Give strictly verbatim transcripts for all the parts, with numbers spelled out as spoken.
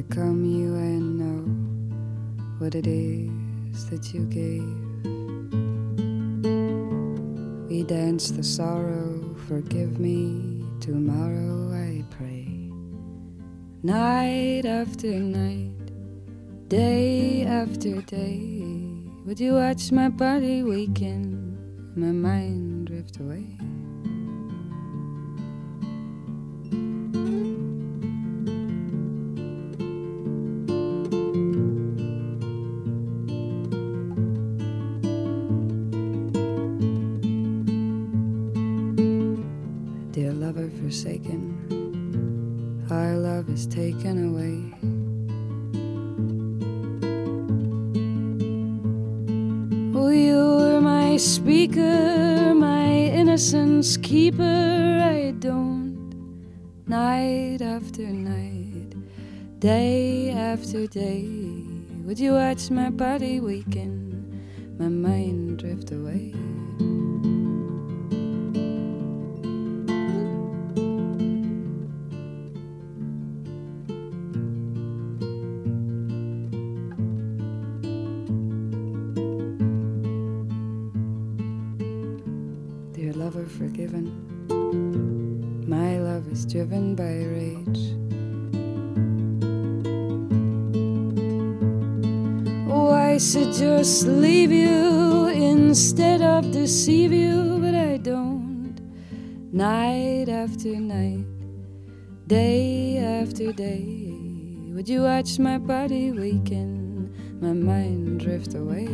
come you and know what it is that you gave. We dance the sorrow, forgive me, tomorrow I pray. Night after night, day after day, would you watch my body weaken, my mind drift away? Dear lover forsaken, our love is taken away. Oh, you were my speaker, my innocence keeper. I don't, night after night, day after day, would you watch my body weaken, my mind drift away? Dear lover forgiven, my love is driven by rage. Oh, I should just leave you instead of deceive you, but I don't. Night after night, day after day, would you watch my body weaken, my mind drift away?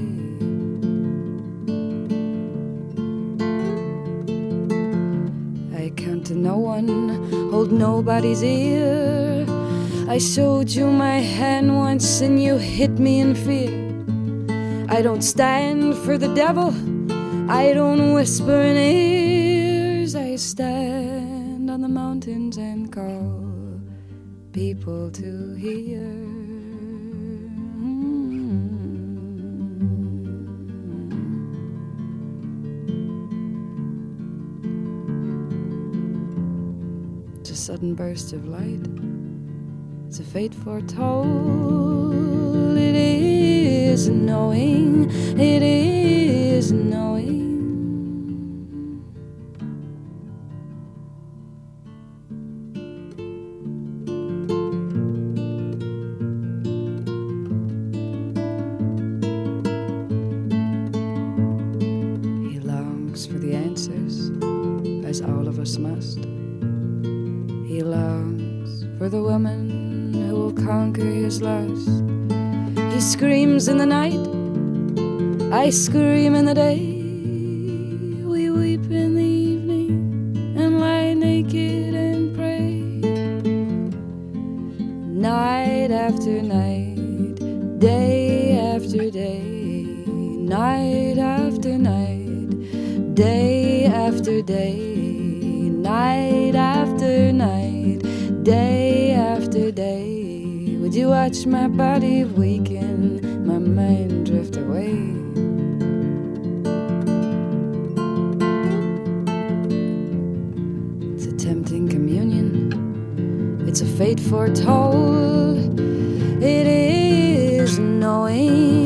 I count to no one, hold nobody's ear. I showed you my hand once and you hit me in fear. I don't stand for the devil, I don't whisper in ears. I stand on the mountains and call people to hear. It's a sudden burst of light, it's a fate foretold. It is knowing, it is knowing. He longs for the answers, as all of us must. He longs for the woman who will conquer his lust. He screams in the night, I scream in the day. We weep in the evening and lie naked and pray. Night after night, day after day, night after night, day after day, night after night, day after day. Would you watch my body weaken, my mind drift away? It's a tempting communion, it's a fate foretold. It is knowing